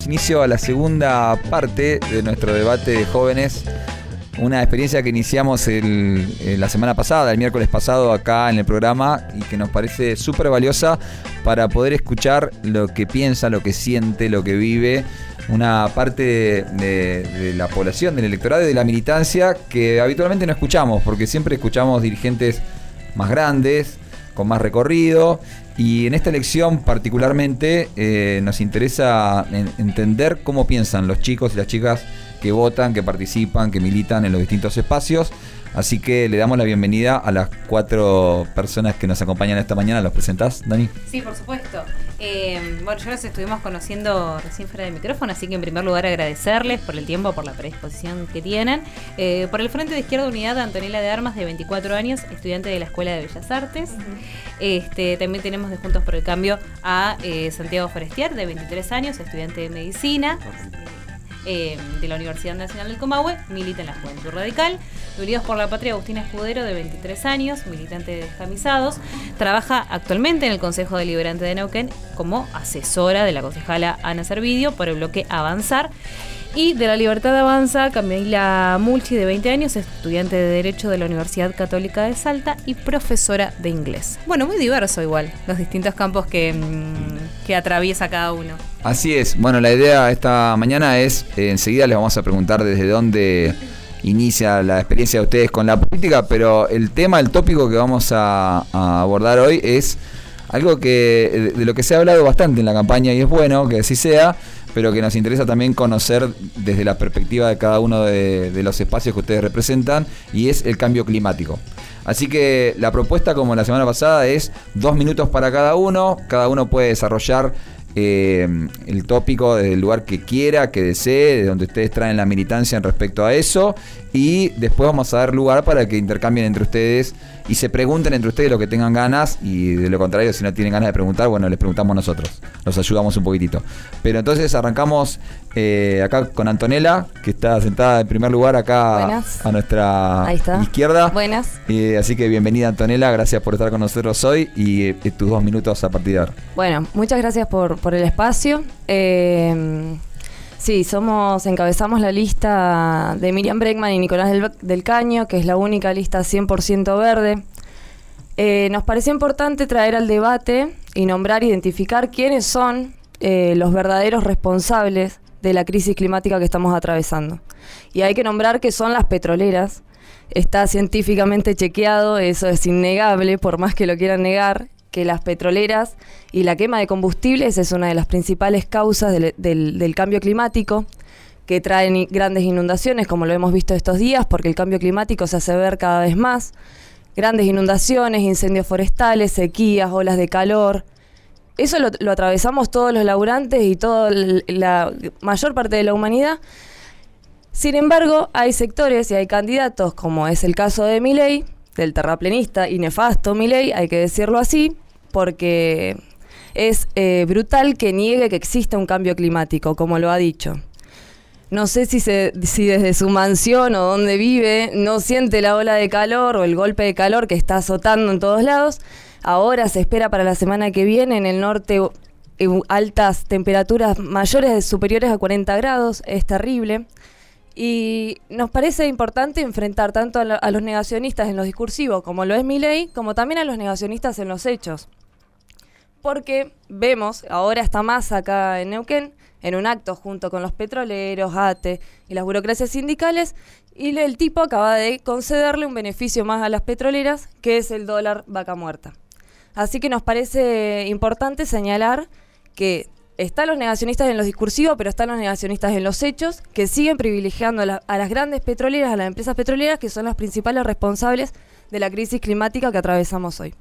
Inicio a la segunda parte de nuestro debate de jóvenes, una experiencia que iniciamos la semana pasada, el miércoles pasado acá en el programa, y que nos parece súper valiosa para poder escuchar lo que piensa, lo que siente, lo que vive una parte de la población, del electorado y de la militancia que habitualmente no escuchamos, porque siempre escuchamos dirigentes más grandes, con más recorrido. Y en esta elección particularmente nos interesa entender cómo piensan los chicos y las chicas que votan, que participan, que militan en los distintos espacios. Así que le damos la bienvenida a las 4 personas que nos acompañan esta mañana. ¿Los presentás, Dani? Sí, por supuesto. Bueno, ya los estuvimos conociendo recién fuera del micrófono, así que en primer lugar agradecerles por el tiempo, por la predisposición que tienen. Por el Frente de Izquierda Unidad, Antonella de Armas, de 24 años, estudiante de la Escuela de Bellas Artes. También tenemos de Juntos por el Cambio a Santiago Forestier, de 23 años, estudiante de Medicina. De la Universidad Nacional del Comahue, milita en la Juventud Radical. De Unidos por la Patria, Agustina Escudero, de 23 años, militante de Descamisados. Trabaja actualmente en el Consejo Deliberante de Neuquén como asesora de la concejala Ana Servidio por el bloque Avanzar. Y de la Libertad Avanza, Camila Mulchi, de 20 años, estudiante de Derecho de la Universidad Católica de Salta y profesora de inglés. Bueno, muy diverso igual, los distintos campos que atraviesa cada uno. Así es. Bueno, la idea esta mañana es, enseguida les vamos a preguntar desde dónde inicia la experiencia de ustedes con la política, pero el tópico que vamos a abordar hoy es algo de lo que se ha hablado bastante en la campaña, y es bueno que así sea, pero que nos interesa también conocer desde la perspectiva de cada uno de los espacios que ustedes representan, y es el cambio climático. Así que la propuesta, como la semana pasada, es 2 minutos para cada uno puede desarrollar el tópico desde el lugar que quiera, que desee, de donde ustedes traen la militancia en respecto a eso, y después vamos a dar lugar para que intercambien entre ustedes y se pregunten entre ustedes lo que tengan ganas, y de lo contrario, si no tienen ganas de preguntar, bueno, les preguntamos nosotros, los ayudamos un poquitito. Pero entonces arrancamos acá con Antonella, que está sentada en primer lugar acá. Buenas. A nuestra izquierda. Buenas. Así que bienvenida, Antonella, gracias por estar con nosotros hoy, y tus 2 minutos a partir de ahora. Bueno, muchas gracias por el espacio. Sí, encabezamos la lista de Miriam Bregman y Nicolás del Caño, que es la única lista 100% verde. Nos pareció importante traer al debate y identificar quiénes son los verdaderos responsables de la crisis climática que estamos atravesando. Y hay que nombrar que son las petroleras. Está científicamente chequeado, eso es innegable, por más que lo quieran negar, que las petroleras y la quema de combustibles es una de las principales causas del cambio climático, que traen grandes inundaciones, como lo hemos visto estos días, porque el cambio climático se hace ver cada vez más. Grandes inundaciones, incendios forestales, sequías, olas de calor. Eso lo atravesamos todos los laburantes y toda la mayor parte de la humanidad. Sin embargo, hay sectores y hay candidatos, como es el caso de Milei, del terraplenista y nefasto Milei, hay que decirlo así, porque es brutal que niegue que exista un cambio climático, como lo ha dicho. No sé si desde su mansión o donde vive no siente la ola de calor o el golpe de calor que está azotando en todos lados. Ahora se espera para la semana que viene en el norte altas temperaturas superiores a 40 grados, es terrible. Y nos parece importante enfrentar tanto a los negacionistas en lo discursivo, como lo es Milei, como también a los negacionistas en los hechos. Porque vemos, ahora está Massa acá en Neuquén, en un acto junto con los petroleros, ATE y las burocracias sindicales, y el tipo acaba de concederle un beneficio más a las petroleras, que es el dólar vaca muerta. Así que nos parece importante señalar que están los negacionistas en los discursivos, pero están los negacionistas en los hechos, que siguen privilegiando a las grandes petroleras, a las empresas petroleras, que son las principales responsables de la crisis climática que atravesamos hoy.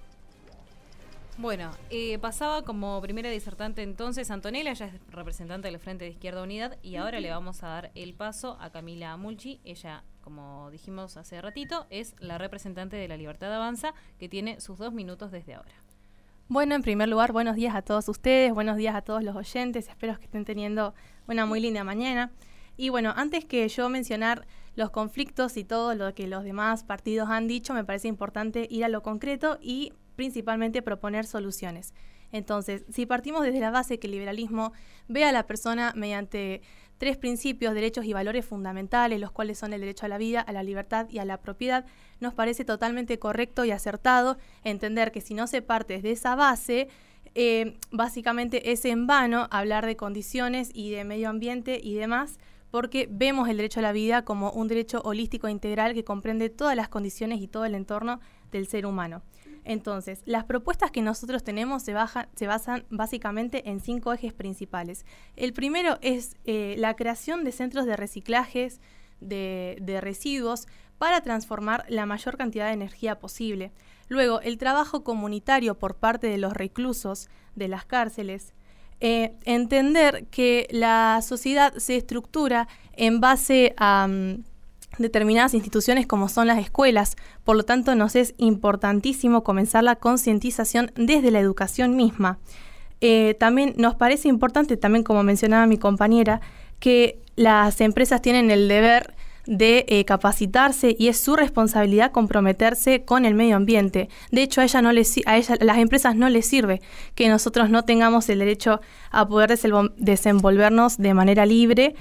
Bueno, pasaba como primera disertante entonces Antonella, ella es representante del Frente de Izquierda Unidad, y ahora le vamos a dar el paso a Camila Mulchi. Ella, como dijimos hace ratito, es la representante de la Libertad Avanza, que tiene sus 2 minutos desde ahora. Bueno, en primer lugar, buenos días a todos ustedes, buenos días a todos los oyentes, espero que estén teniendo una muy linda mañana. Y bueno, antes que yo mencionar los conflictos y todo lo que los demás partidos han dicho, me parece importante ir a lo concreto y principalmente proponer soluciones. Entonces, si partimos desde la base que el liberalismo ve a la persona mediante 3 principios, derechos y valores fundamentales, los cuales son el derecho a la vida, a la libertad y a la propiedad, nos parece totalmente correcto y acertado entender que si no se parte desde esa base, básicamente es en vano hablar de condiciones y de medio ambiente y demás, porque vemos el derecho a la vida como un derecho holístico e integral que comprende todas las condiciones y todo el entorno del ser humano. Entonces, las propuestas que nosotros tenemos se basan básicamente en 5 ejes principales. El primero es la creación de centros de reciclajes de residuos para transformar la mayor cantidad de energía posible. Luego, el trabajo comunitario por parte de los reclusos de las cárceles. Entender que la sociedad se estructura en base a determinadas instituciones como son las escuelas, por lo tanto nos es importantísimo comenzar la concientización desde la educación misma. También nos parece importante, también como mencionaba mi compañera, que las empresas tienen el deber de capacitarse y es su responsabilidad comprometerse con el medio ambiente. De hecho, a las empresas no les sirve que nosotros no tengamos el derecho a poder desenvolvernos de manera libre,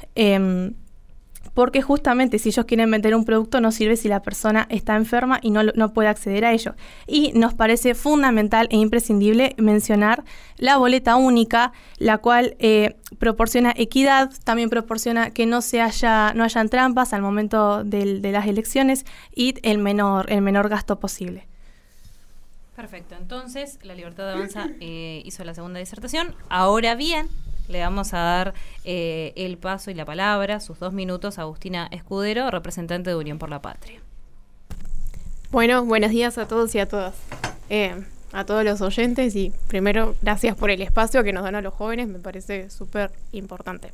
porque justamente si ellos quieren vender un producto no sirve si la persona está enferma y no puede acceder a ello. Y nos parece fundamental e imprescindible mencionar la boleta única, la cual proporciona equidad, también proporciona que no hayan trampas al momento de las elecciones y el menor gasto posible. Perfecto, entonces La Libertad Avanza hizo la segunda disertación. Ahora bien, le vamos a dar el paso y la palabra, sus 2 minutos, a Agustina Escudero, representante de Unión por la Patria. Bueno, buenos días a todos y a todas. A todos los oyentes y primero, gracias por el espacio que nos dan a los jóvenes, me parece súper importante.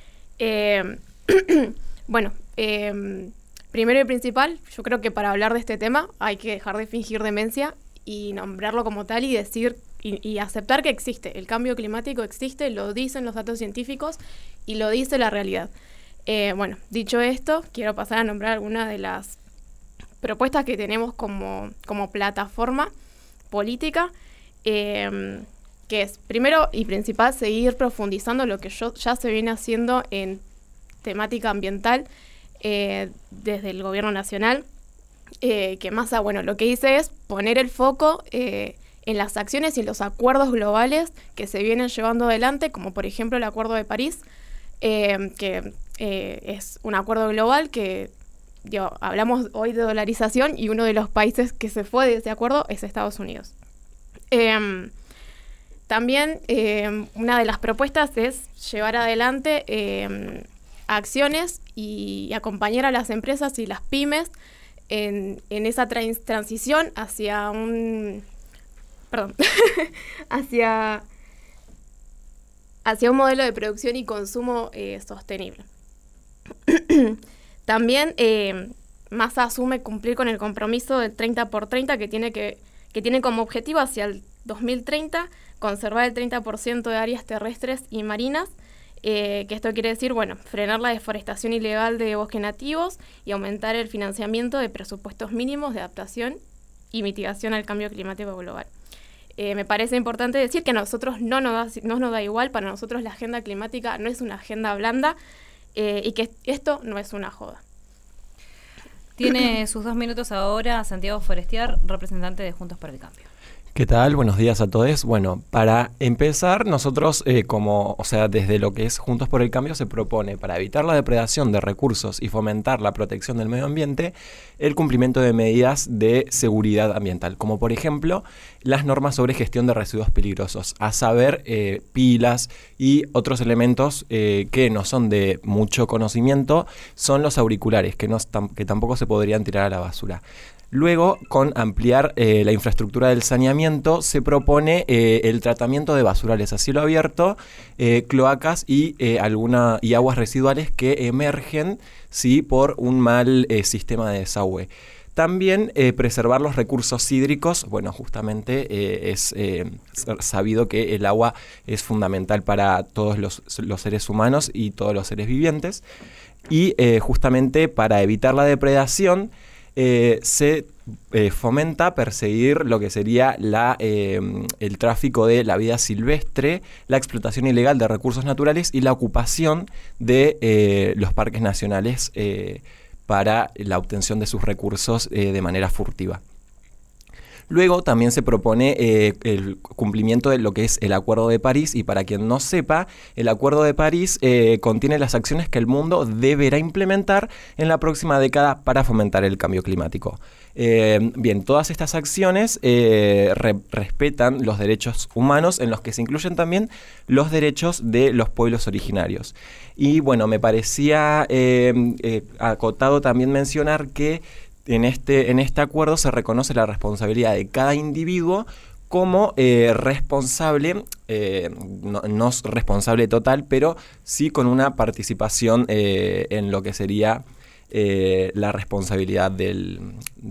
Bueno, primero y principal, yo creo que para hablar de este tema hay que dejar de fingir demencia y nombrarlo como tal y decir y aceptar que existe. El cambio climático existe, lo dicen los datos científicos y lo dice la realidad. Bueno, dicho esto, quiero pasar a nombrar algunas de las propuestas que tenemos como plataforma política, que es, primero y principal, seguir profundizando lo que ya se viene haciendo en temática ambiental desde el gobierno nacional, que más, bueno, lo que hice es poner el foco en las acciones y en los acuerdos globales que se vienen llevando adelante, como por ejemplo el Acuerdo de París, que es un acuerdo global que, hablamos hoy de dolarización y uno de los países que se fue de ese acuerdo es Estados Unidos. También una de las propuestas es llevar adelante acciones y acompañar a las empresas y las pymes en esa transición hacia hacia un modelo de producción y consumo sostenible. También Massa asume cumplir con el compromiso del 30x30 que tiene como objetivo hacia el 2030 conservar el 30% de áreas terrestres y marinas, que esto quiere decir, bueno, frenar la deforestación ilegal de bosques nativos y aumentar el financiamiento de presupuestos mínimos de adaptación y mitigación al cambio climático global. Me parece importante decir que a nosotros no nos da igual, para nosotros la agenda climática no es una agenda blanda y que esto no es una joda. Tiene sus 2 minutos ahora Santiago Forestier, representante de Juntos por el Cambio. ¿Qué tal? Buenos días a todos. Bueno, para empezar, nosotros, desde lo que es Juntos por el Cambio, se propone, para evitar la depredación de recursos y fomentar la protección del medio ambiente, el cumplimiento de medidas de seguridad ambiental, como por ejemplo, las normas sobre gestión de residuos peligrosos, a saber, pilas y otros elementos que no son de mucho conocimiento, son los auriculares, que tampoco se podrían tirar a la basura. Luego, con ampliar la infraestructura del saneamiento, se propone el tratamiento de basurales a cielo abierto, cloacas y aguas residuales que emergen por un mal sistema de desagüe. También preservar los recursos hídricos. Bueno, justamente es sabido que el agua es fundamental para todos los seres humanos y todos los seres vivientes. Y justamente para evitar la depredación, se fomenta perseguir lo que sería el tráfico de la vida silvestre, la explotación ilegal de recursos naturales y la ocupación de los parques nacionales para la obtención de sus recursos de manera furtiva. Luego también se propone el cumplimiento de lo que es el Acuerdo de París, y para quien no sepa, el Acuerdo de París contiene las acciones que el mundo deberá implementar en la próxima década para fomentar el cambio climático. Bien, todas estas acciones respetan los derechos humanos, en los que se incluyen también los derechos de los pueblos originarios. Y bueno, me parecía acotado también mencionar que en este acuerdo se reconoce la responsabilidad de cada individuo como responsable, no es responsable total, pero sí con una participación en lo que sería la responsabilidad de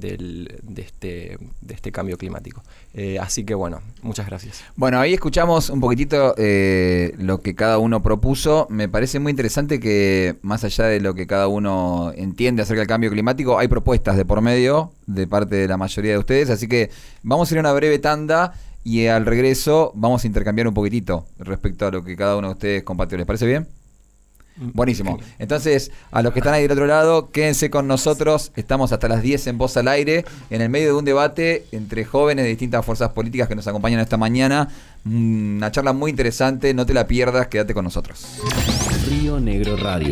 este cambio climático. Así que bueno, muchas gracias. Bueno, ahí escuchamos un poquitito lo que cada uno propuso. Me parece muy interesante que, más allá de lo que cada uno entiende acerca del cambio climático, hay propuestas de por medio de parte de la mayoría de ustedes. Así que vamos a ir a una breve tanda y al regreso vamos a intercambiar un poquitito respecto a lo que cada uno de ustedes compartió. ¿Les parece bien? Buenísimo. Entonces, a los que están ahí del otro lado, quédense con nosotros. Estamos hasta las 10 en Voz al Aire, en el medio de un debate entre jóvenes de distintas fuerzas políticas que nos acompañan esta mañana. Una charla muy interesante, no te la pierdas, quédate con nosotros. Río Negro Radio.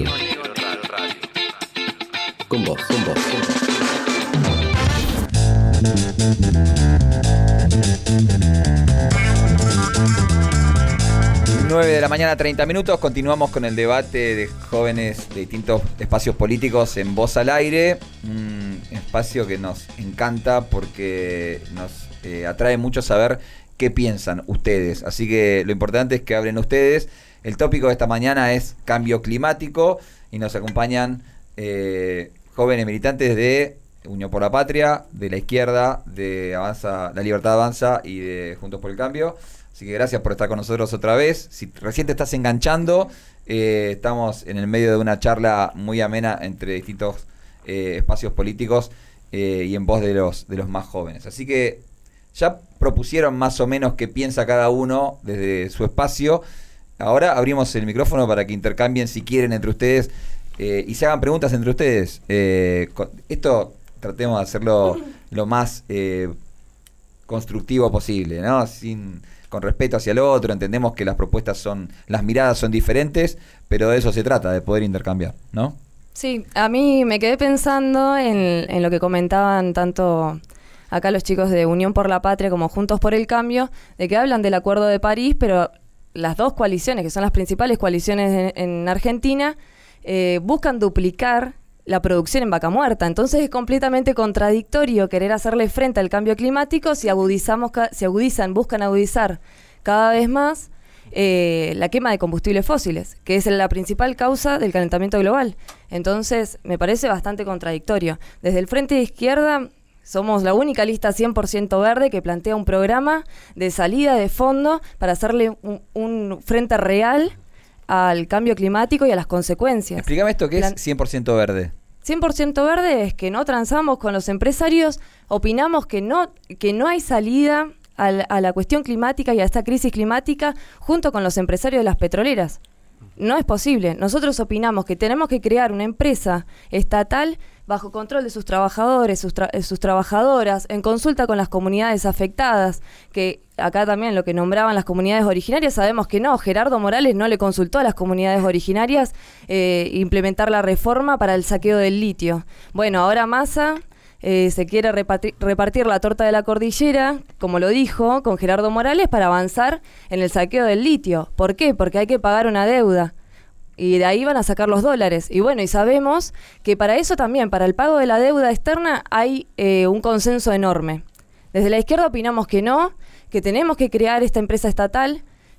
Con vos, con vos, con vos. 9 de la mañana, 30 minutos. Continuamos con el debate de jóvenes de distintos espacios políticos en Voz al Aire. Un espacio que nos encanta porque nos atrae mucho saber qué piensan ustedes. Así que lo importante es que hablen ustedes. El tópico de esta mañana es cambio climático y nos acompañan jóvenes militantes de Unión por la Patria, de la izquierda, de Avanza, La Libertad Avanza y de Juntos por el Cambio. Así que gracias por estar con nosotros otra vez. Si recién te estás enganchando, estamos en el medio de una charla muy amena entre distintos espacios políticos y en voz de los más jóvenes. Así que ya propusieron más o menos qué piensa cada uno desde su espacio. Ahora abrimos el micrófono para que intercambien, si quieren, entre ustedes y se hagan preguntas entre ustedes. Esto tratemos de hacerlo lo más constructivo posible, ¿no? Con respeto hacia el otro. Entendemos que las miradas son diferentes, pero de eso se trata, de poder intercambiar, ¿no? Sí, a mí me quedé pensando en lo que comentaban tanto acá los chicos de Unión por la Patria como Juntos por el Cambio, de que hablan del Acuerdo de París, pero las dos coaliciones, que son las principales coaliciones en Argentina, buscan duplicar la producción en Vaca Muerta. Entonces es completamente contradictorio querer hacerle frente al cambio climático si buscan agudizar cada vez más la quema de combustibles fósiles, que es la principal causa del calentamiento global. Entonces me parece bastante contradictorio. Desde el Frente de Izquierda somos la única lista 100% verde que plantea un programa de salida de fondo para hacerle un frente real al cambio climático y a las consecuencias. Explícame esto, ¿qué es 100% verde? 100% verde es que no transamos con los empresarios, opinamos que no hay salida a la cuestión climática y a esta crisis climática junto con los empresarios de las petroleras. No es posible. Nosotros opinamos que tenemos que crear una empresa estatal bajo control de sus trabajadores, sus trabajadoras, en consulta con las comunidades afectadas, que acá también lo que nombraban las comunidades originarias, sabemos que no, Gerardo Morales no le consultó a las comunidades originarias implementar la reforma para el saqueo del litio. Bueno, ahora Massa se quiere repartir la torta de la cordillera, como lo dijo, con Gerardo Morales para avanzar en el saqueo del litio. ¿Por qué? Porque hay que pagar una deuda. Y de ahí van a sacar los dólares. Y bueno, y sabemos que para eso también, para el pago de la deuda externa, hay un consenso enorme. Desde la izquierda opinamos que no, que tenemos que crear esta empresa estatal,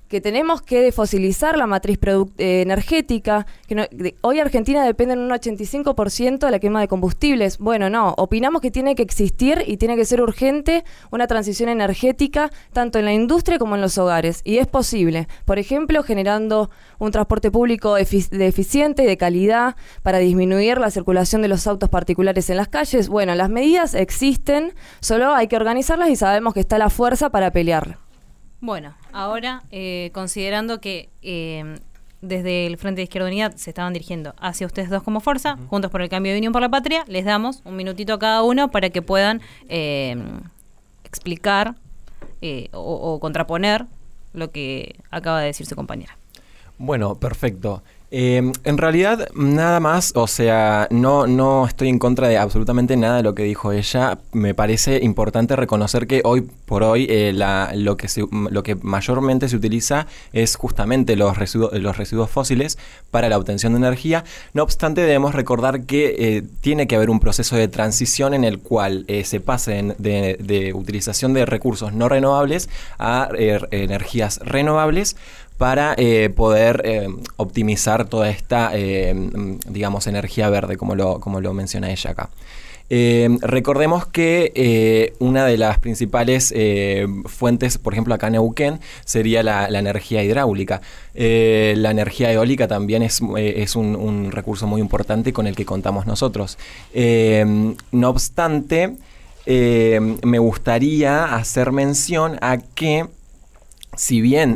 que tenemos que desfosilizar la matriz energética, que hoy Argentina depende en un 85% de la quema de combustibles. Bueno, no, opinamos que tiene que existir y tiene que ser urgente una transición energética tanto en la industria como en los hogares, y es posible, por ejemplo, generando un transporte público eficiente y de calidad para disminuir la circulación de los autos particulares en las calles. Bueno, las medidas existen, solo hay que organizarlas y sabemos que está la fuerza para pelearla. Bueno, ahora, considerando que desde el Frente de Izquierda Unida se estaban dirigiendo hacia ustedes dos como fuerza, Juntos por el Cambio y Unión por la Patria, les damos un minutito a cada uno para que puedan explicar o contraponer lo que acaba de decir su compañera. Bueno, perfecto. En realidad, nada más, o sea, no estoy en contra de absolutamente nada de lo que dijo ella. Me parece importante reconocer que hoy por hoy lo que mayormente se utiliza es justamente los residuos fósiles para la obtención de energía. No obstante, debemos recordar que tiene que haber un proceso de transición en el cual se pase de utilización de recursos no renovables a energías renovables, para poder optimizar toda esta, digamos, energía verde, como lo menciona ella acá. Recordemos que una de las principales fuentes, por ejemplo acá en Neuquén, sería la energía hidráulica. La energía eólica también es un recurso muy importante con el que contamos nosotros. No obstante, me gustaría hacer mención a que, si bien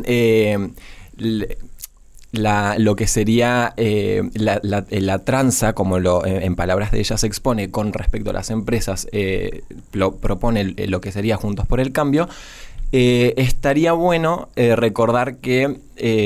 lo que sería la tranza, como en palabras de ella se expone con respecto a las empresas, propone lo que sería Juntos por el Cambio, estaría bueno recordar que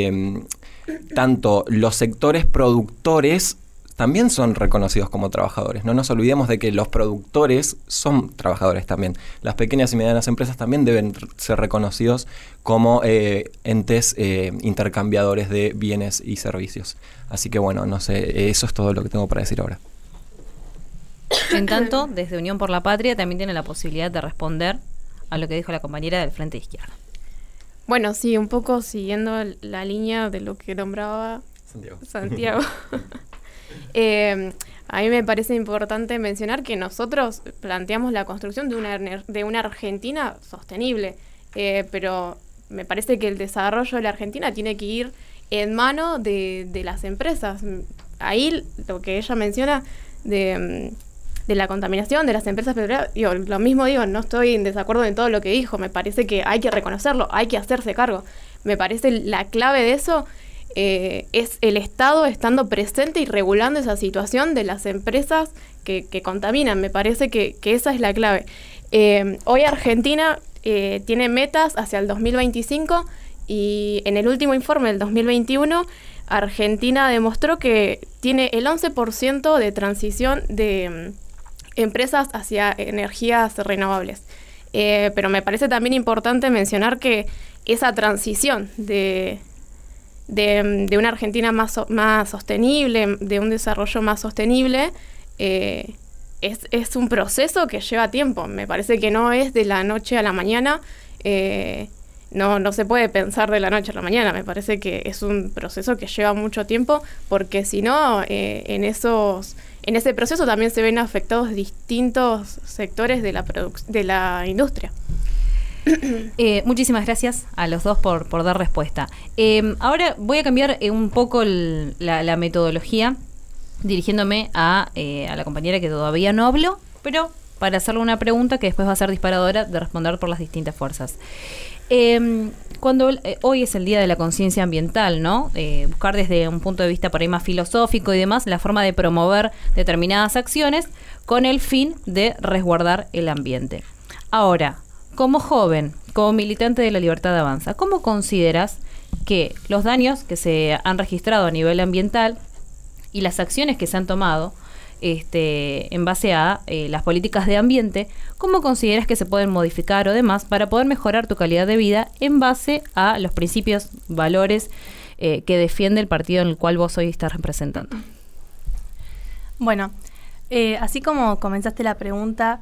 tanto los sectores productores también son reconocidos como trabajadores. No nos olvidemos de que los productores son trabajadores también. Las pequeñas y medianas empresas también deben ser reconocidos como entes intercambiadores de bienes y servicios. Así que bueno, no sé, eso es todo lo que tengo para decir ahora. En tanto, desde Unión por la Patria también tiene la posibilidad de responder a lo que dijo la compañera del Frente de Izquierda. Bueno, sí, un poco siguiendo la línea de lo que nombraba Santiago. A mí me parece importante mencionar que nosotros planteamos la construcción de una Argentina sostenible, pero me parece que el desarrollo de la Argentina tiene que ir en mano de las empresas. Ahí lo que ella menciona de la contaminación de las empresas petroleras, lo mismo digo, no estoy en desacuerdo en todo lo que dijo, me parece que hay que reconocerlo, hay que hacerse cargo. Me parece la clave de eso es el Estado estando presente y regulando esa situación de las empresas que contaminan. Me parece que esa es la clave. Hoy Argentina tiene metas hacia el 2025 y en el último informe del 2021 Argentina demostró que tiene el 11% de transición de empresas hacia energías renovables. Pero me parece también importante mencionar que esa transición de una Argentina más sostenible, de un desarrollo más sostenible, es un proceso que lleva tiempo. Me parece que no es de la noche a la mañana, no se puede pensar de la noche a la mañana. Me parece que es un proceso que lleva mucho tiempo, porque si no, en ese proceso también se ven afectados distintos sectores de la industria. Muchísimas gracias a los dos por dar respuesta. Ahora voy a cambiar un poco la metodología, dirigiéndome a la compañera que todavía no habló, pero para hacerle una pregunta que después va a ser disparadora de responder por las distintas fuerzas. Cuando hoy es el Día de la Conciencia Ambiental, ¿no? Buscar desde un punto de vista por ahí más filosófico y demás la forma de promover determinadas acciones con el fin de resguardar el ambiente. Ahora, como joven, como militante de La Libertad Avanza, ¿cómo consideras que los daños que se han registrado a nivel ambiental y las acciones que se han tomado en base a las políticas de ambiente, cómo consideras que se pueden modificar o demás para poder mejorar tu calidad de vida en base a los principios, valores que defiende el partido en el cual vos hoy estás representando? Bueno, así como comenzaste la pregunta,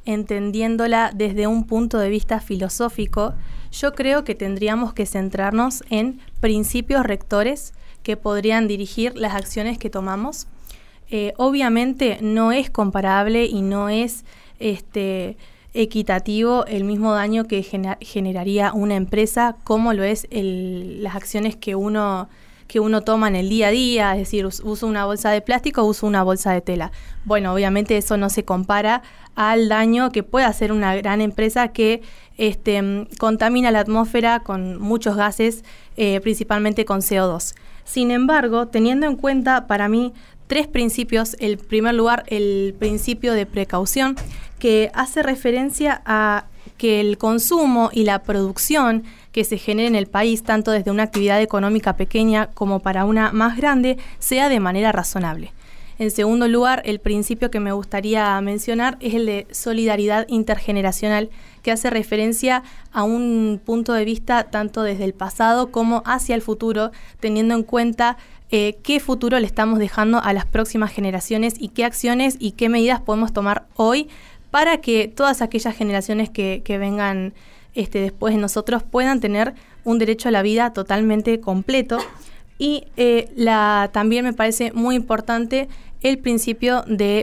entendiéndola desde un punto de vista filosófico, yo creo que tendríamos que centrarnos en principios rectores que podrían dirigir las acciones que tomamos. Obviamente no es comparable y no es equitativo el mismo daño que generaría una empresa como lo es las acciones que uno toma en el día a día, es decir, uso una bolsa de plástico o uso una bolsa de tela. Bueno, obviamente eso no se compara al daño que puede hacer una gran empresa que contamina la atmósfera con muchos gases, principalmente con CO2. Sin embargo, teniendo en cuenta para mí 3 principios, en primer lugar el principio de precaución, que hace referencia a que el consumo y la producción que se genere en el país, tanto desde una actividad económica pequeña como para una más grande, sea de manera razonable. En segundo lugar, el principio que me gustaría mencionar es el de solidaridad intergeneracional, que hace referencia a un punto de vista tanto desde el pasado como hacia el futuro, teniendo en cuenta qué futuro le estamos dejando a las próximas generaciones y qué acciones y qué medidas podemos tomar hoy para que todas aquellas generaciones que vengan después de nosotros puedan tener un derecho a la vida totalmente completo. Y también me parece muy importante el principio de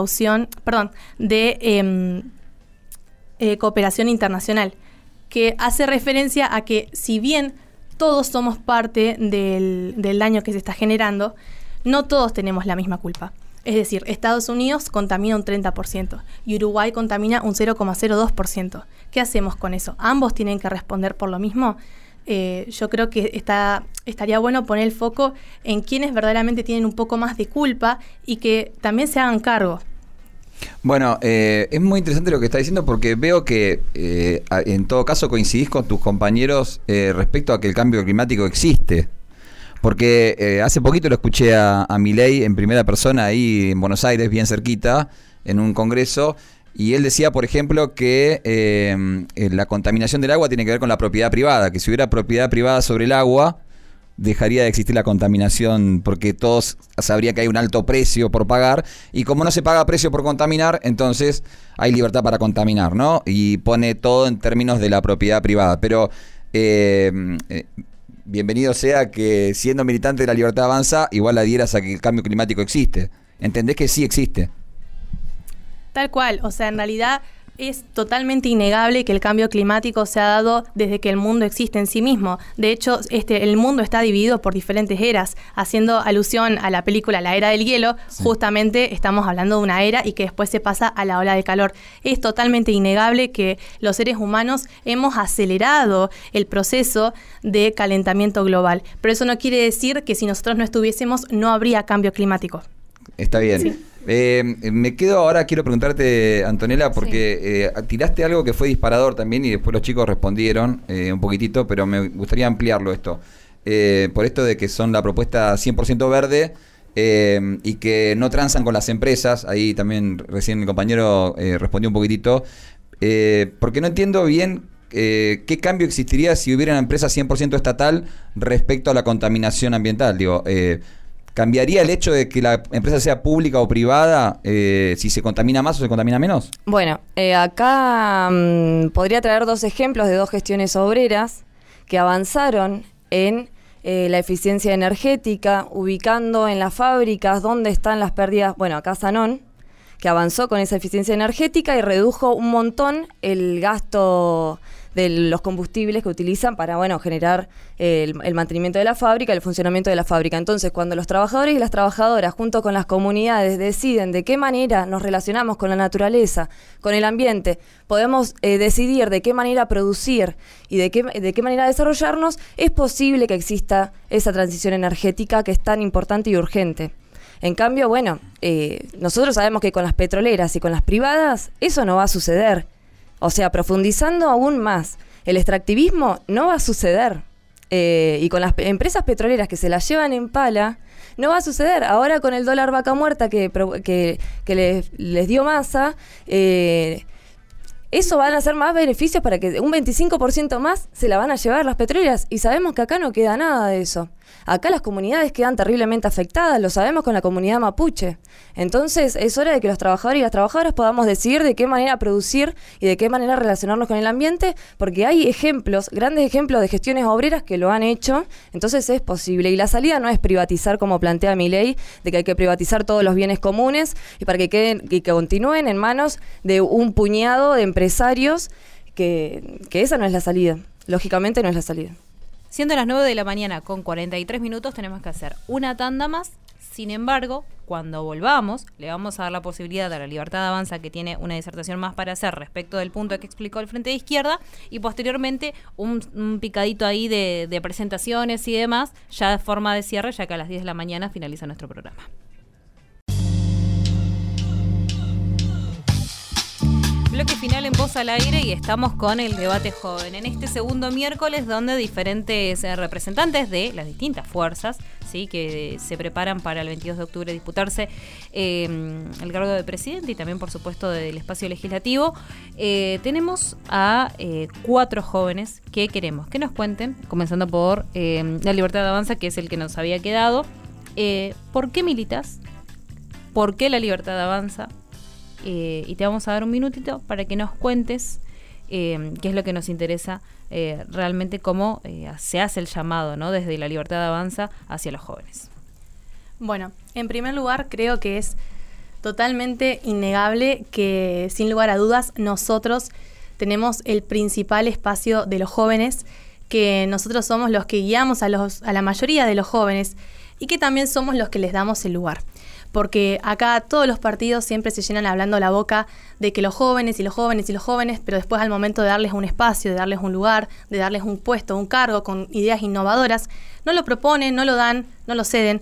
cooperación internacional, que hace referencia a que si bien todos somos parte del daño que se está generando, no todos tenemos la misma culpa. Es decir, Estados Unidos contamina un 30% y Uruguay contamina un 0,02%. ¿Qué hacemos con eso? ¿Ambos tienen que responder por lo mismo? Yo creo que estaría bueno poner el foco en quienes verdaderamente tienen un poco más de culpa y que también se hagan cargo. Bueno, es muy interesante lo que está diciendo porque veo que en todo caso coincidís con tus compañeros respecto a que el cambio climático existe. Porque hace poquito lo escuché a Milei en primera persona ahí en Buenos Aires, bien cerquita, en un congreso, y él decía, por ejemplo, que la contaminación del agua tiene que ver con la propiedad privada, que si hubiera propiedad privada sobre el agua, dejaría de existir la contaminación, porque todos sabrían que hay un alto precio por pagar, y como no se paga precio por contaminar, entonces hay libertad para contaminar, ¿no? Y pone todo en términos de la propiedad privada, pero bienvenido sea que siendo militante de la Libertad Avanza, igual adhieras a que el cambio climático existe. ¿Entendés que sí existe? Tal cual, o sea, en realidad es totalmente innegable que el cambio climático se ha dado desde que el mundo existe en sí mismo. De hecho, el mundo está dividido por diferentes eras. Haciendo alusión a la película La Era del Hielo, sí, justamente estamos hablando de una era y que después se pasa a la ola de calor. Es totalmente innegable que los seres humanos hemos acelerado el proceso de calentamiento global. Pero eso no quiere decir que si nosotros no estuviésemos, no habría cambio climático. Está bien. Sí. Me quedo ahora, quiero preguntarte, Antonella, porque sí, tiraste algo que fue disparador también y después los chicos respondieron un poquitito, pero me gustaría ampliarlo esto. Por esto de que son la propuesta 100% verde y que no transan con las empresas, ahí también recién el compañero respondió un poquitito, porque no entiendo bien qué cambio existiría si hubiera una empresa 100% estatal respecto a la contaminación ambiental. Digo, ¿cambiaría el hecho de que la empresa sea pública o privada si se contamina más o se contamina menos? Bueno, acá podría traer 2 ejemplos de 2 gestiones obreras que avanzaron en la eficiencia energética, ubicando en las fábricas dónde están las pérdidas. Bueno, acá Sanón, que avanzó con esa eficiencia energética y redujo un montón el gasto de los combustibles que utilizan para, generar el mantenimiento de la fábrica, el funcionamiento de la fábrica. Entonces, cuando los trabajadores y las trabajadoras, junto con las comunidades, deciden de qué manera nos relacionamos con la naturaleza, con el ambiente, podemos decidir de qué manera producir y de qué manera desarrollarnos, es posible que exista esa transición energética que es tan importante y urgente. En cambio, nosotros sabemos que con las petroleras y con las privadas, eso no va a suceder. O sea, profundizando aún más, el extractivismo no va a suceder. Y con las empresas petroleras que se las llevan en pala, no va a suceder. Ahora con el dólar vaca muerta que les dio Massa, eso van a ser más beneficios para que un 25% más se la van a llevar las petroleras. Y sabemos que acá no queda nada de eso. Acá las comunidades quedan terriblemente afectadas, lo sabemos con la comunidad mapuche. Entonces es hora de que los trabajadores y las trabajadoras podamos decidir de qué manera producir y de qué manera relacionarnos con el ambiente, porque hay ejemplos, grandes ejemplos de gestiones obreras que lo han hecho, entonces es posible. Y la salida no es privatizar como plantea Milei, de que hay que privatizar todos los bienes comunes y para que queden y que continúen en manos de un puñado de empresarios, que esa no es la salida. Lógicamente no es la salida. Siendo las 9 de la mañana con 43 minutos, tenemos que hacer una tanda más. Sin embargo, cuando volvamos, le vamos a dar la posibilidad a la Libertad Avanza, que tiene una disertación más para hacer respecto del punto que explicó el Frente de Izquierda, y posteriormente un picadito ahí de presentaciones y demás, ya de forma de cierre, ya que a las 10 de la mañana finaliza nuestro programa. Bloque final en Voz al Aire y estamos con el debate joven. En este segundo miércoles, donde diferentes representantes de las distintas fuerzas, ¿sí?, que se preparan para el 22 de octubre disputarse el cargo de presidente y también, por supuesto, del espacio legislativo, tenemos a 4 jóvenes que queremos que nos cuenten, comenzando por la Libertad Avanza, que es el que nos había quedado. ¿Por qué militas? ¿Por qué la Libertad Avanza? Y te vamos a dar un minutito para que nos cuentes qué es lo que nos interesa realmente, cómo se hace el llamado, ¿no?, desde la Libertad Avanza hacia los jóvenes. Bueno, en primer lugar, creo que es totalmente innegable que, sin lugar a dudas, nosotros tenemos el principal espacio de los jóvenes, que nosotros somos los que guiamos a la mayoría de los jóvenes y que también somos los que les damos el lugar. Porque acá todos los partidos siempre se llenan hablando la boca de que los jóvenes y los jóvenes y los jóvenes, pero después al momento de darles un espacio, de darles un lugar, de darles un puesto, un cargo con ideas innovadoras, no lo proponen, no lo dan, no lo ceden.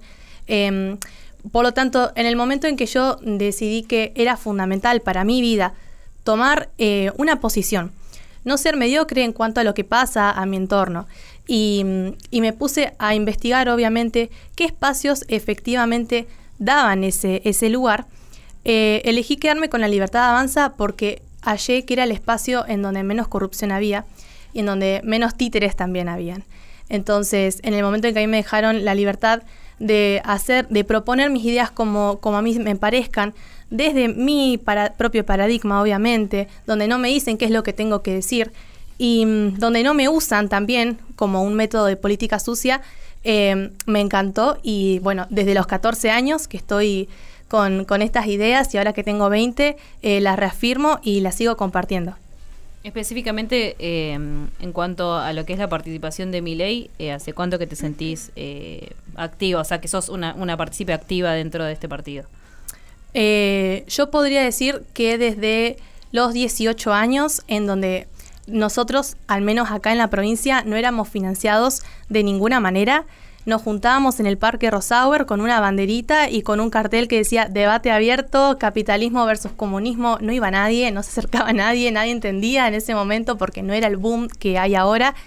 Por lo tanto, en el momento en que yo decidí que era fundamental para mi vida tomar una posición, no ser mediocre en cuanto a lo que pasa a mi entorno, y me puse a investigar, obviamente, qué espacios efectivamente daban ese lugar, elegí quedarme con la Libertad Avanza porque hallé que era el espacio en donde menos corrupción había y en donde menos títeres también habían. Entonces, en el momento en que a mí me dejaron la libertad de proponer mis ideas como a mí me parezcan, desde mi propio paradigma, obviamente, donde no me dicen qué es lo que tengo que decir y donde no me usan también como un método de política sucia, me encantó. Y bueno, desde los 14 años que estoy con estas ideas y ahora que tengo 20, las reafirmo y las sigo compartiendo. Específicamente en cuanto a lo que es la participación de Milei, ¿hace cuánto que te sentís activa? O sea, que sos una partícipe activa dentro de este partido. Yo podría decir que desde los 18 años, en donde nosotros, al menos acá en la provincia, no éramos financiados de ninguna manera. Nos juntábamos en el Parque Rosauer con una banderita y con un cartel que decía debate abierto, capitalismo versus comunismo. No iba nadie, no se acercaba nadie entendía en ese momento porque no era el boom que hay ahora.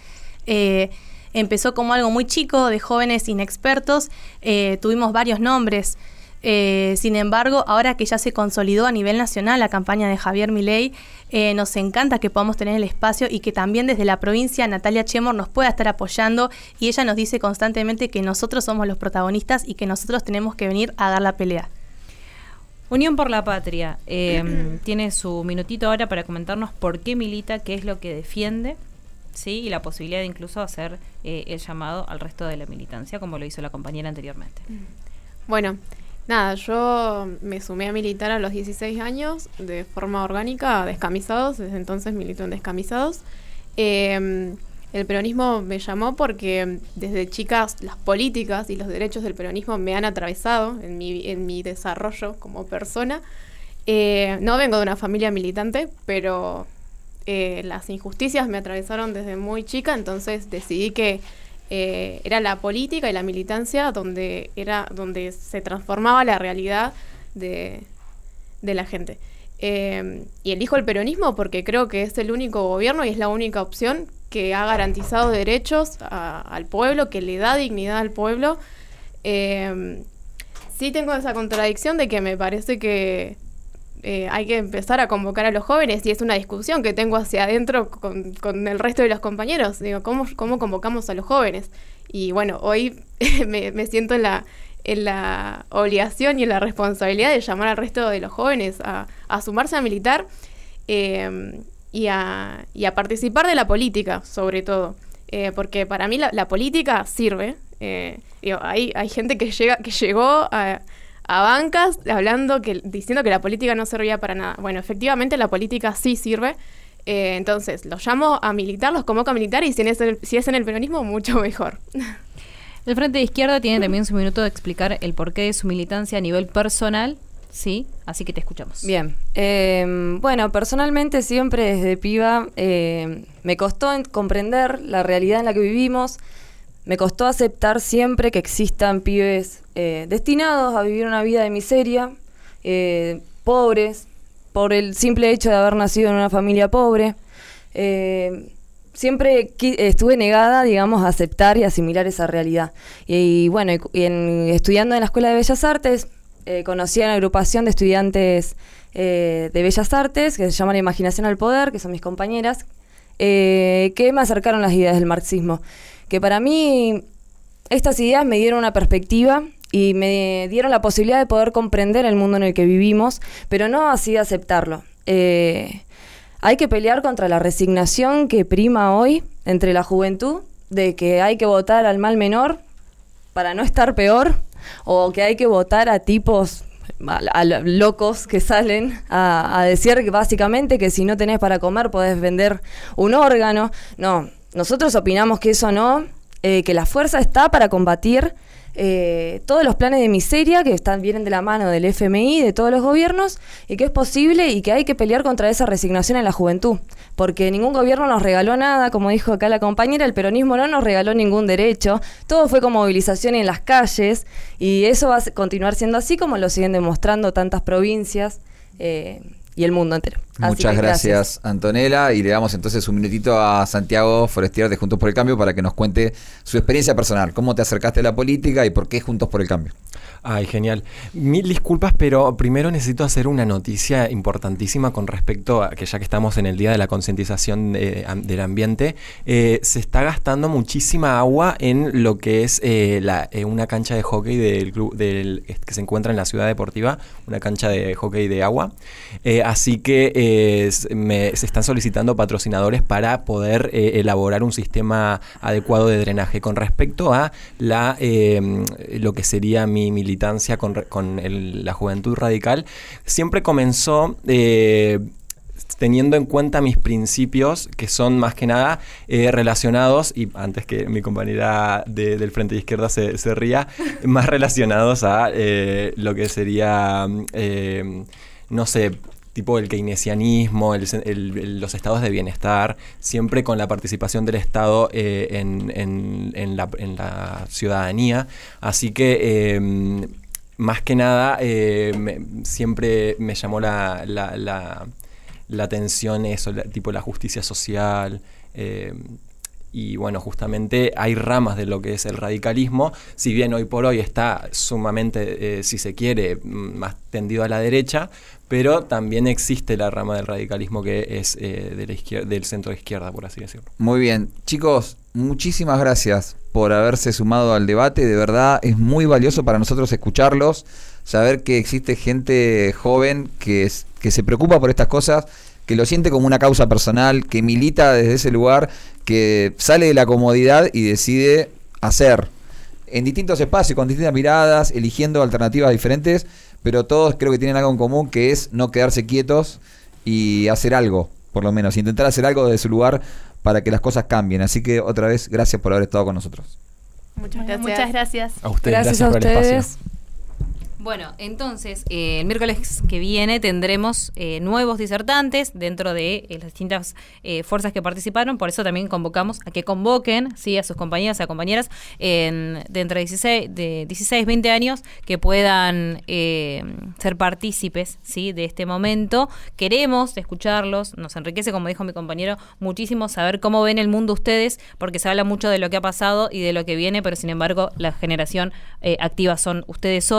Empezó como algo muy chico, de jóvenes inexpertos. Tuvimos varios nombres. Sin embargo, ahora que ya se consolidó a nivel nacional la campaña de Javier Milei, nos encanta que podamos tener el espacio y que también desde la provincia Natalia Chemor nos pueda estar apoyando, y ella nos dice constantemente que nosotros somos los protagonistas y que nosotros tenemos que venir a dar la pelea. Unión por la Patria tiene su minutito ahora para comentarnos por qué milita, qué es lo que defiende, ¿sí?, y la posibilidad de incluso hacer el llamado al resto de la militancia, como lo hizo la compañera anteriormente. Bueno, nada, yo me sumé a militar a los 16 años de forma orgánica a Descamisados, desde entonces milito en Descamisados. El peronismo me llamó porque desde chicas las políticas y los derechos del peronismo me han atravesado en mi desarrollo como persona. No vengo de una familia militante, pero las injusticias me atravesaron desde muy chica, entonces decidí que era la política y la militancia donde se transformaba la realidad de la gente. Y elijo el peronismo porque creo que es el único gobierno y es la única opción que ha garantizado derechos al pueblo, que le da dignidad al pueblo. Sí tengo esa contradicción de que me parece que hay que empezar a convocar a los jóvenes, y es una discusión que tengo hacia adentro con el resto de los compañeros. Digo, ¿cómo convocamos a los jóvenes? Y bueno, hoy me siento en la obligación y en la responsabilidad de llamar al resto de los jóvenes a sumarse a militar y a participar de la política, sobre todo. Porque para mí la política sirve. Hay gente que llegó a bancas diciendo que la política no servía para nada. Bueno, efectivamente la política sí sirve. Entonces, los llamo a militar, los convoco a militar, y si es en el peronismo, mucho mejor. El Frente de Izquierda tiene también su minuto de explicar el porqué de su militancia a nivel personal, ¿sí? Así que te escuchamos. Bien. Bueno, personalmente siempre desde piba me costó comprender la realidad en la que vivimos. Me costó aceptar siempre que existan pibes destinados a vivir una vida de miseria, pobres, por el simple hecho de haber nacido en una familia pobre. Siempre estuve negada, digamos, a aceptar y asimilar esa realidad. Y bueno, estudiando en la Escuela de Bellas Artes, conocí a una agrupación de estudiantes de Bellas Artes, que se llama La Imaginación al Poder, que son mis compañeras, que me acercaron las ideas del marxismo. Que para mí estas ideas me dieron una perspectiva y me dieron la posibilidad de poder comprender el mundo en el que vivimos, pero no así aceptarlo. Hay que pelear contra la resignación que prima hoy entre la juventud, de que hay que votar al mal menor para no estar peor, o que hay que votar a tipos a locos que salen a decir que básicamente que si no tenés para comer podés vender un órgano. No, nosotros opinamos que eso no, que la fuerza está para combatir todos los planes de miseria que vienen de la mano del FMI, de todos los gobiernos, y que es posible y que hay que pelear contra esa resignación en la juventud, porque ningún gobierno nos regaló nada, como dijo acá la compañera, el peronismo no nos regaló ningún derecho, todo fue con movilización en las calles, y eso va a continuar siendo así, como lo siguen demostrando tantas provincias y el mundo entero. Muchas gracias, Antonella, y le damos entonces un minutito a Santiago Forestier de Juntos por el Cambio para que nos cuente su experiencia personal, cómo te acercaste a la política y por qué Juntos por el Cambio. Ay, genial. Mil disculpas, pero primero necesito hacer una noticia importantísima con respecto a que, ya que estamos en el Día de la Concientización del Ambiente, se está gastando muchísima agua en lo que es una cancha de hockey que se encuentra en la ciudad deportiva, una cancha de hockey de agua. Así que se están solicitando patrocinadores para poder elaborar un sistema adecuado de drenaje. Con respecto a lo que sería mi militancia con la Juventud Radical, siempre comenzó teniendo en cuenta mis principios, que son más que nada relacionados, y antes que mi compañera del Frente de Izquierda se ría, más relacionados a lo que sería, no sé, tipo el keynesianismo, los estados de bienestar, siempre con la participación del Estado en la ciudadanía. Así que, más que nada, siempre me llamó la atención eso, tipo la justicia social. Y bueno, justamente hay ramas de lo que es el radicalismo, si bien hoy por hoy está sumamente, si se quiere, más tendido a la derecha, pero también existe la rama del radicalismo que es de la izquierda, del centro de izquierda, por así decirlo. Muy bien, chicos, muchísimas gracias por haberse sumado al debate. De verdad es muy valioso para nosotros escucharlos, saber que existe gente joven que se preocupa por estas cosas, que lo siente como una causa personal, que milita desde ese lugar, que sale de la comodidad y decide hacer en distintos espacios, con distintas miradas, eligiendo alternativas diferentes, pero todos creo que tienen algo en común, que es no quedarse quietos y hacer algo, por lo menos, intentar hacer algo desde su lugar para que las cosas cambien. Así que otra vez, gracias por haber estado con nosotros. Muchas gracias. A ustedes, gracias a por el ustedes. espacio. Bueno, entonces, el miércoles que viene tendremos nuevos disertantes dentro de las distintas fuerzas que participaron, por eso también convocamos a que convoquen, ¿sí?, a sus compañeros, a compañeras de entre 16, 20 años que puedan ser partícipes, ¿sí?, de este momento. Queremos escucharlos, nos enriquece, como dijo mi compañero, muchísimo saber cómo ven el mundo ustedes, porque se habla mucho de lo que ha pasado y de lo que viene, pero sin embargo la generación activa son ustedes hoy.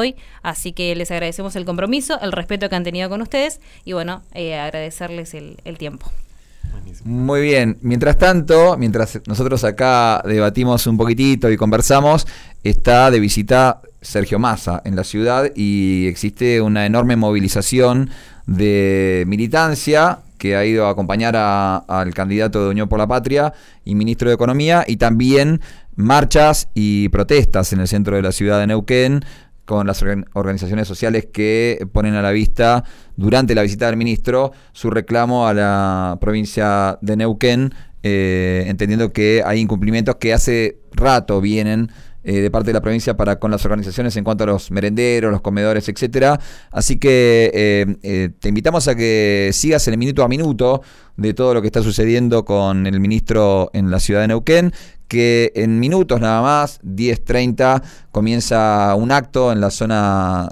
Así que les agradecemos el compromiso, el respeto que han tenido con ustedes y bueno, agradecerles el tiempo. Muy bien, mientras tanto, mientras nosotros acá debatimos un poquitito y conversamos, está de visita Sergio Massa en la ciudad y existe una enorme movilización de militancia que ha ido a acompañar al candidato de Unión por la Patria y ministro de Economía, y también marchas y protestas en el centro de la ciudad de Neuquén con las organizaciones sociales que ponen a la vista, durante la visita del ministro, su reclamo a la provincia de Neuquén, entendiendo que hay incumplimientos que hace rato vienen de parte de la provincia con las organizaciones en cuanto a los merenderos, los comedores, etcétera. Así que te invitamos a que sigas el minuto a minuto de todo lo que está sucediendo con el ministro en la ciudad de Neuquén, que en minutos nada más, 10:30, comienza un acto en la zona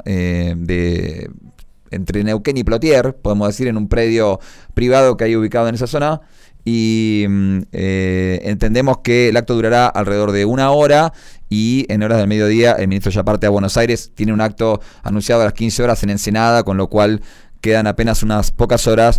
entre Neuquén y Plotier, podemos decir, en un predio privado que hay ubicado en esa zona, y entendemos que el acto durará alrededor de 1 hora, y en horas del mediodía el ministro ya parte a Buenos Aires, tiene un acto anunciado a las 15 horas en Ensenada, con lo cual quedan apenas unas pocas horas